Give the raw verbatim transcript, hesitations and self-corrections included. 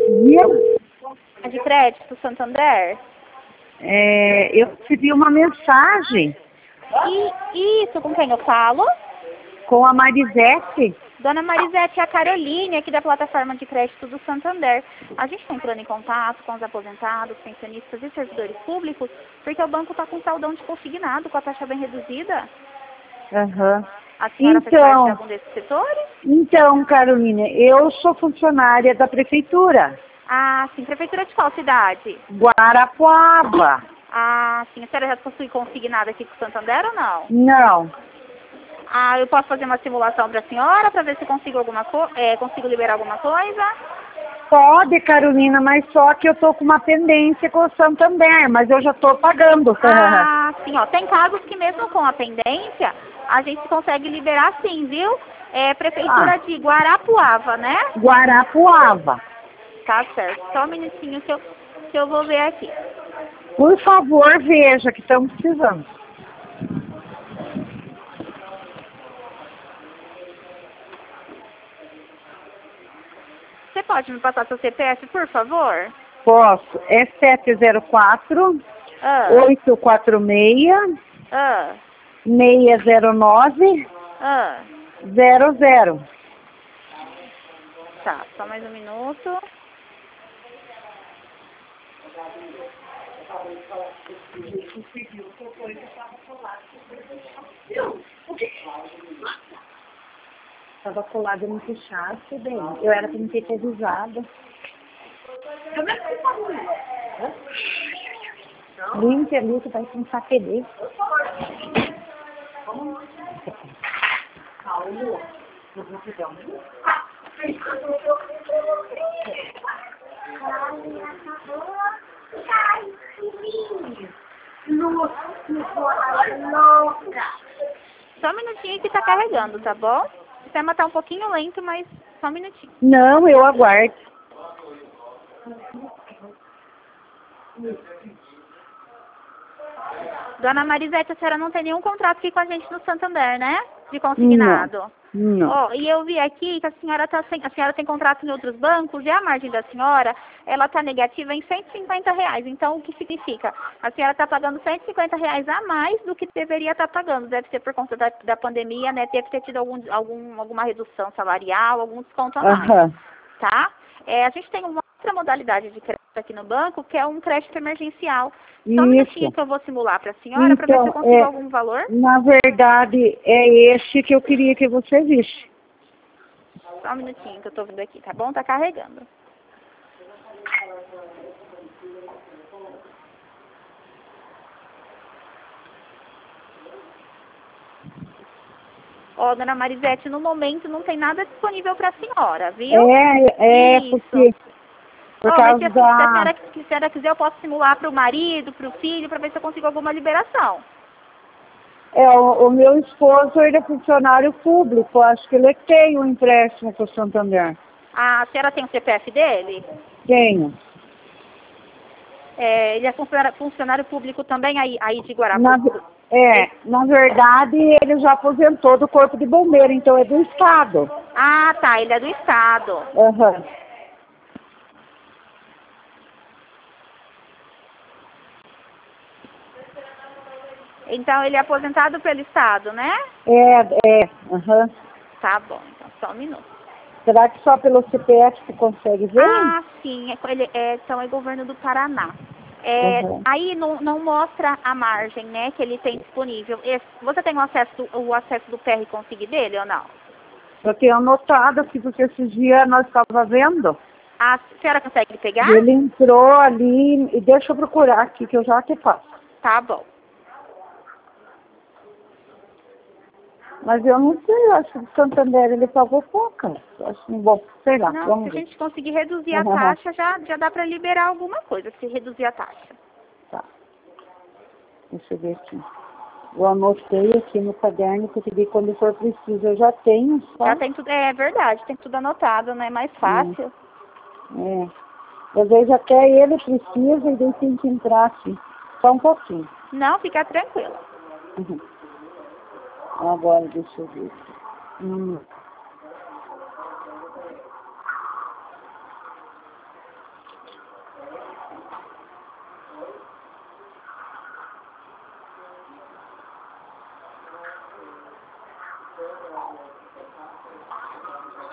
Viu? É de crédito, Santander? É, eu recebi uma mensagem E isso, com quem eu falo? com a Marisete. Dona Marisete, é a Caroline, aqui da plataforma de crédito do Santander. A gente está entrando em contato com os aposentados, pensionistas e servidores públicos, porque o banco está com saldão de consignado, com a taxa bem reduzida. Aham. A senhora faz parte de Então, algum desses setores? então, Carolina, eu sou funcionária da prefeitura, Ah, sim. Prefeitura de qual cidade? Guarapuava. Ah, sim. A senhora já possui consignado aqui com o Santander ou não? Não, Ah, eu posso fazer uma simulação para a senhora para ver se consigo alguma co é, consigo liberar alguma coisa? pode, Carolina, mas só que eu tô com uma pendência com o Santander, mas eu já tô pagando. Ah, sim, ó. Tem casos que mesmo com a pendência, a gente consegue liberar sim, viu? É Prefeitura Ah, de Guarapuava, né? Guarapuava. Tá certo. Só um minutinho que eu, que eu vou ver aqui. Por favor, veja que estamos precisando. Você pode me passar seu C P F, por favor? Posso. É sete zero quatro, Ah, oito quatro seis, ah, seis zero nove, ah. zero zero. Tá, só mais um minuto. Estava colado no puxasse, bem. Eu era para me ter avisado. Limpe ali que vai começar a perder. Só um minutinho que tá carregando, tá bom? O sistema tá um pouquinho lento, mas só um minutinho. Não, eu aguardo. Dona Marisete, a senhora não tem nenhum contrato aqui com a gente no Santander, né? De Não, consignado. não. Ó, e eu vi aqui que a senhora tá sem, a senhora tem contrato em outros bancos e a margem da senhora, ela tá negativa em cento e cinquenta reais. Então, o que significa? A senhora tá pagando cento e cinquenta reais a mais do que deveria estar pagando. Deve ser por conta da, da pandemia, né? Deve ter tido algum, algum, alguma redução salarial, algum desconto a mais, Aham. tá? É, a gente tem uma outra modalidade de crédito aqui no banco, que é um crédito emergencial. Só um minutinho Isso. que eu vou simular para a senhora, para ver se eu Então, consigo é, algum valor. na verdade, é esse que eu queria que você visse. Só um minutinho que eu estou vendo aqui, tá bom? Tá carregando. Ó, dona Marisete, no momento não tem nada disponível para a senhora, viu? É, é Isso. porque, por Ó, mas se causa a, se a senhora, da... se a senhora quiser, eu posso simular para o marido, para o filho, para ver se eu consigo alguma liberação. É, o, o meu esposo, ele é funcionário público, acho que ele tem um empréstimo com o Santander. A senhora tem o C P F dele? Tenho. É, ele é funcionário, funcionário público também aí, aí de Na, Guarapuava. é, na verdade, ele já aposentou do Corpo de Bombeiro, então é do Estado. Ah, tá, ele é do Estado. Aham. Então, ele é aposentado pelo Estado, né? É, é, aham. Tá bom, então, só um minuto. Será que só pelo C P F você consegue ver? Ah, sim, é, ele, é, então é governo do Paraná. É, Aham. aí não, não mostra a margem, né, que ele tem disponível. Esse, você tem o acesso, o acesso do P R Consig dele ou não? Eu tenho anotado aqui, porque esses dias nós estávamos vendo. A senhora consegue pegar? E ele entrou ali, e deixa eu procurar aqui, que eu já te faço. Tá bom. Mas eu não sei, eu acho que o Santander ele pagou pouca. Eu acho que, bom, sei lá, Não, se vamos a ver. gente conseguir reduzir a Uhum. taxa, já, já dá para liberar alguma coisa, se reduzir a taxa. Tá, deixa eu ver aqui. Eu anotei aqui no caderno, porque quando for preciso eu já tenho, só. Já tem tudo, é verdade, tem tudo anotado, né? Mais fácil. É. Às vezes até ele precisa e daí tem que entrar aqui. Só um pouquinho. Não, fica tranquila. Uhum. Agora deixa eu ver aqui. Hum.